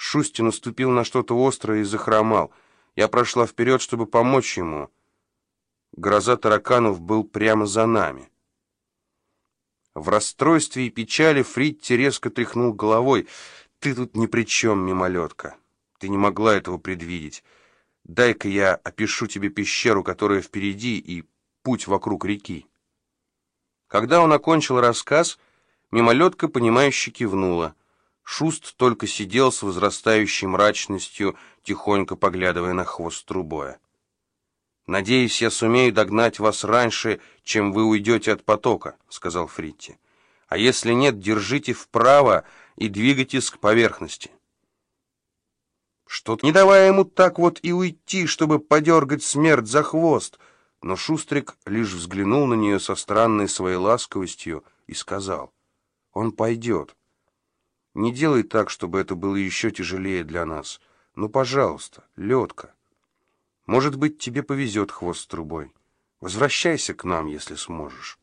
Шусти наступил на что-то острое и захромал. Я прошла вперед, чтобы помочь ему. Гроза тараканов был прямо за нами. В расстройстве и печали Фритти резко тряхнул головой. «Ты тут ни при чем, мимолетка. Ты не могла этого предвидеть. Дай-ка я опишу тебе пещеру, которая впереди, и путь вокруг реки». Когда он окончил рассказ, мимолетка, понимающе кивнула. Шуст только сидел с возрастающей мрачностью, тихонько поглядывая на хвост трубоя. «Надеюсь, я сумею догнать вас раньше, чем вы уйдете от потока», — сказал Фритти. «А если нет, держите вправо и двигайтесь к поверхности». Что-то не давая ему так вот и уйти, чтобы подергать смерть за хвост. Но Шустрик лишь взглянул на нее со странной своей ласковостью и сказал: «Он пойдет. Не делай так, чтобы это было еще тяжелее для нас. Ну, пожалуйста, Летка. Может быть, тебе повезет, хвост с трубой. Возвращайся к нам, если сможешь».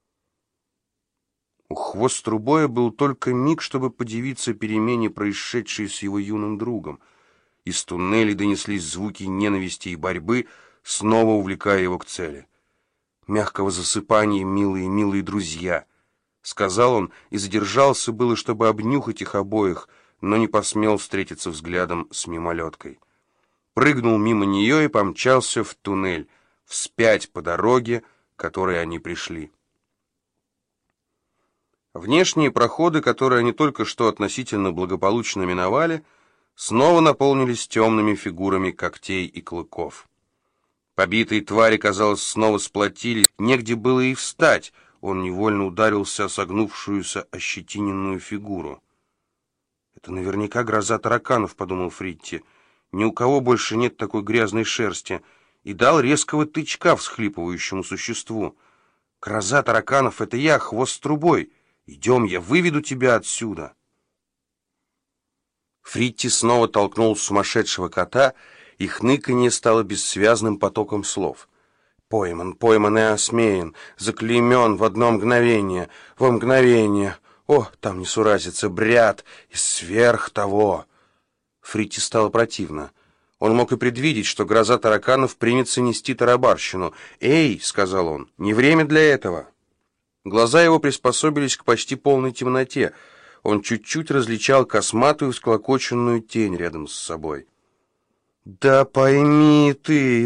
У хвост с трубой был только миг, чтобы подивиться перемене, происшедшей с его юным другом. Из туннелей донеслись звуки ненависти и борьбы, снова увлекая его к цели. «Мягкого засыпания, милые, милые друзья», — сказал он и задержался было, чтобы обнюхать их обоих, но не посмел встретиться взглядом с мимолеткой. Прыгнул мимо нее и помчался в туннель, вспять по дороге, которой они пришли. Внешние проходы, которые они только что относительно благополучно миновали, снова наполнились темными фигурами когтей и клыков. Побитые твари, казалось, снова сплотились, негде было и встать. Он невольно ударился о согнувшуюся ощетиненную фигуру. «Это наверняка гроза тараканов», — подумал Фритти. «Ни у кого больше нет такой грязной шерсти», и дал резкого тычка всхлипывающему существу. «Гроза тараканов — это я, хвост с трубой. Идем, я выведу тебя отсюда». Фритти снова толкнул сумасшедшего кота, и хныканье стало бессвязным потоком слов. «Пойман, пойман и осмеян, заклеймен в одно мгновение, во мгновение. О, там несуразица, бряд, и сверх того». Фритти стало противно. Он мог и предвидеть, что гроза тараканов примется нести тарабарщину. «Эй!» — сказал он, — «не время для этого». Глаза его приспособились к почти полной темноте. Он чуть-чуть различал косматую всклокоченную тень рядом с собой. «Да пойми ты,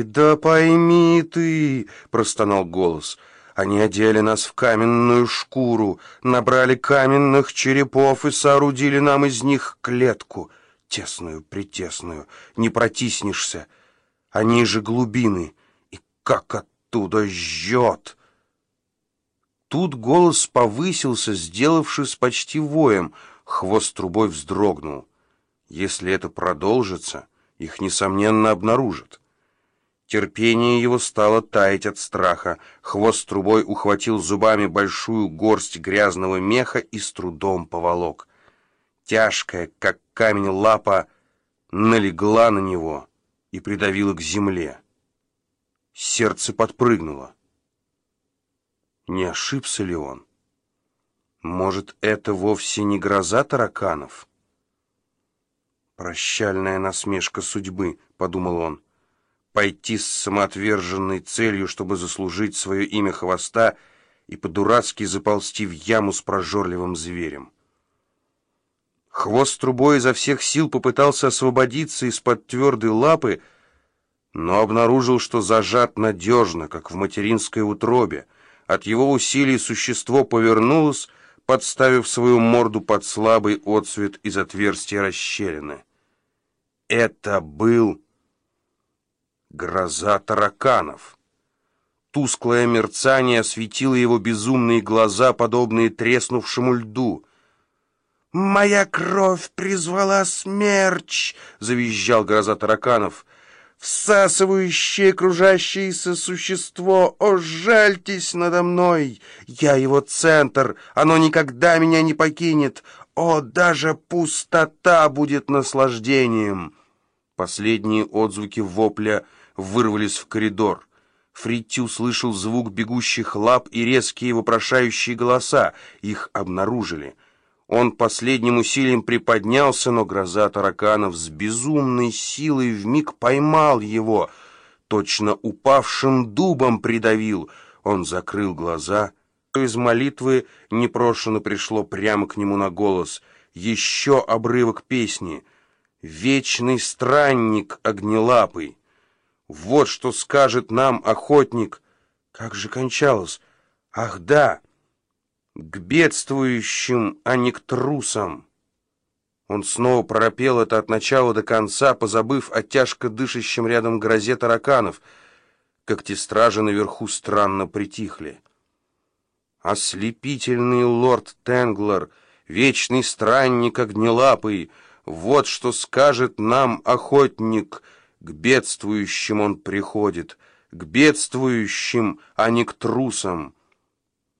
— простонал голос. «Они одели нас в каменную шкуру, набрали каменных черепов и соорудили нам из них клетку, тесную-притесную, не протиснешься. Они же глубины, и как оттуда жжет!» Тут голос повысился, сделавшись почти воем. Хвост трубой вздрогнул. Если это продолжится, их, несомненно, обнаружат. Терпение его стало таять от страха. Хвост трубой ухватил зубами большую горсть грязного меха и с трудом поволок. Тяжкая, как камень, лапа налегла на него и придавила к земле. Сердце подпрыгнуло. Не ошибся ли он? Может, это вовсе не гроза тараканов? «Прощальная насмешка судьбы», — подумал он. «Пойти с самоотверженной целью, чтобы заслужить свое имя хвоста, и по-дурацки заползти в яму с прожорливым зверем». Хвост трубой изо всех сил попытался освободиться из-под твердой лапы, но обнаружил, что зажат надежно, как в материнской утробе. От его усилий существо повернулось, подставив свою морду под слабый отсвет из отверстия расщелины. Это был гроза тараканов. Тусклое мерцание осветило его безумные глаза, подобные треснувшему льду. «Моя кровь призвала смерч!» — завизжал гроза тараканов. «Всасывающее кружащееся существо, о, жальтесь надо мной! Я его центр, оно никогда меня не покинет! О, даже пустота будет наслаждением!» Последние отзвуки вопля вырвались в коридор. Фритти услышал звук бегущих лап и резкие вопрошающие голоса. Их обнаружили. Он последним усилием приподнялся, но гроза тараканов с безумной силой вмиг поймал его, точно упавшим дубом придавил. Он закрыл глаза. Из молитвы непрошено пришло прямо к нему на голос. Еще обрывок песни. «Вечный странник огнелапый». Вот что скажет нам охотник. Как же кончалось? Ах, да! К бедствующим, а не к трусам. Он снова пропел это от начала до конца, позабыв о тяжко дышащем рядом грозе тараканов. Когтестражи наверху странно притихли. Ослепительный лорд Тенглер, вечный странник огнелапый, вот что скажет нам охотник. К бедствующим он приходит, к бедствующим, а не к трусам.